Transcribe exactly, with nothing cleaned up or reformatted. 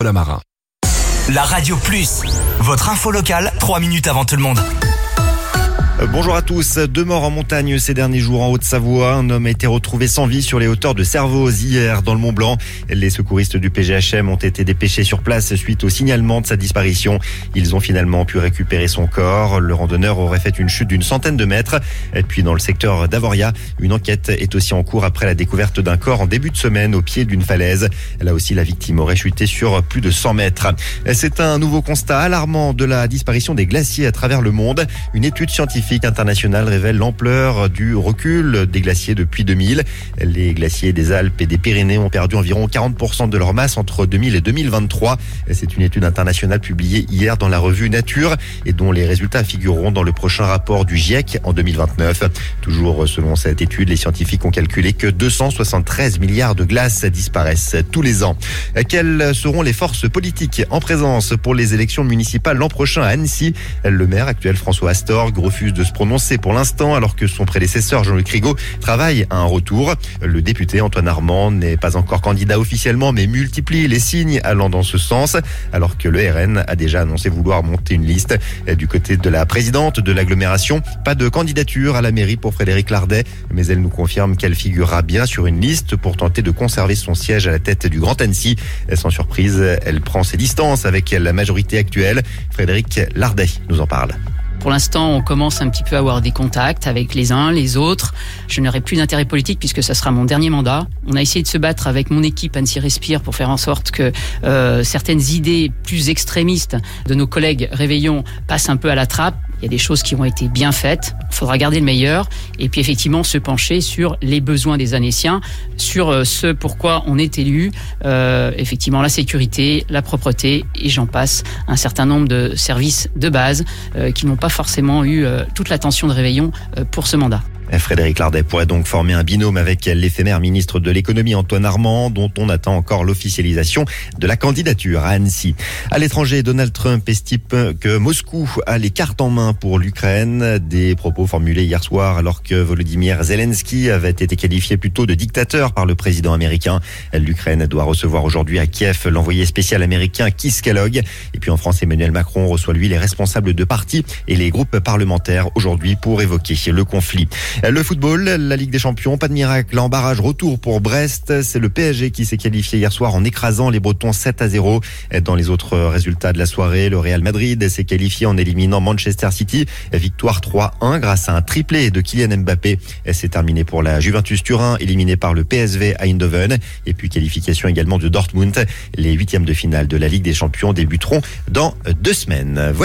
Lamarin. La Radio Plus, votre info locale, trois minutes avant tout le monde. Bonjour à tous. Deux morts en montagne ces derniers jours en Haute-Savoie. Un homme a été retrouvé sans vie sur les hauteurs de Servoz hier dans le Mont-Blanc. Les secouristes du P G H M ont été dépêchés sur place suite au signalement de sa disparition. Ils ont finalement pu récupérer son corps. Le randonneur aurait fait une chute d'une centaine de mètres. Et puis dans le secteur d'Avoria, une enquête est aussi en cours après la découverte d'un corps en début de semaine au pied d'une falaise. Là aussi, la victime aurait chuté sur plus de cent mètres. C'est un nouveau constat alarmant de la disparition des glaciers à travers le monde. Une étude scientifique internationale révèle l'ampleur du recul des glaciers depuis deux mille. Les glaciers des Alpes et des Pyrénées ont perdu environ quarante pour cent de leur masse entre deux mille et deux mille vingt-trois. C'est une étude internationale publiée hier dans la revue Nature et dont les résultats figureront dans le prochain rapport du GIEC en deux mille vingt-neuf. Toujours selon cette étude, les scientifiques ont calculé que deux cent soixante-treize milliards de glaces disparaissent tous les ans. Quelles seront les forces politiques en présence pour les élections municipales l'an prochain à Annecy? Le maire actuel François Astorg refuse de se prononcer pour l'instant alors que son prédécesseur Jean-Luc Rigaud travaille à un retour. Le député Antoine Armand n'est pas encore candidat officiellement mais multiplie les signes allant dans ce sens alors que le R N a déjà annoncé vouloir monter une liste. Du côté de la présidente de l'agglomération, pas de candidature à la mairie pour Frédéric Lardet, mais elle nous confirme qu'elle figurera bien sur une liste pour tenter de conserver son siège à la tête du Grand Annecy. Sans surprise, elle prend ses distances avec la majorité actuelle. Frédéric Lardet nous en parle. Pour l'instant, on commence un petit peu à avoir des contacts avec les uns, les autres. Je n'aurai plus d'intérêt politique puisque ça sera mon dernier mandat. On a essayé de se battre avec mon équipe Annecy Respire pour faire en sorte que euh, certaines idées plus extrémistes de nos collègues Réveillon passent un peu à la trappe. Il y a des choses qui ont été bien faites. Il faudra garder le meilleur et puis effectivement se pencher sur les besoins des Annéciens, sur ce pourquoi on est élu, euh, effectivement la sécurité, la propreté et j'en passe, un certain nombre de services de base euh, qui n'ont pas forcément eu euh, toute l'attention de Réveillon euh, pour ce mandat. Frédéric Lardet pourrait donc former un binôme avec l'éphémère ministre de l'économie Antoine Armand, dont on attend encore l'officialisation de la candidature à Annecy. À l'étranger, Donald Trump estime que Moscou a les cartes en main pour l'Ukraine. Des propos formulés hier soir alors que Volodymyr Zelensky avait été qualifié plutôt de dictateur par le président américain. L'Ukraine doit recevoir aujourd'hui à Kiev l'envoyé spécial américain Keith Kellogg. Et puis en France, Emmanuel Macron reçoit lui les responsables de partis et les groupes parlementaires aujourd'hui pour évoquer le conflit. Le football, la Ligue des Champions, pas de miracle en barrage retour pour Brest. C'est le P S G qui s'est qualifié hier soir en écrasant les Bretons sept à zéro. Dans les autres résultats de la soirée, le Real Madrid s'est qualifié en éliminant Manchester City. Victoire trois un grâce à un triplé de Kylian Mbappé. C'est terminé pour la Juventus Turin, éliminé par le P S V Eindhoven. Et puis qualification également de Dortmund. Les huitièmes de finale de la Ligue des Champions débuteront dans deux semaines.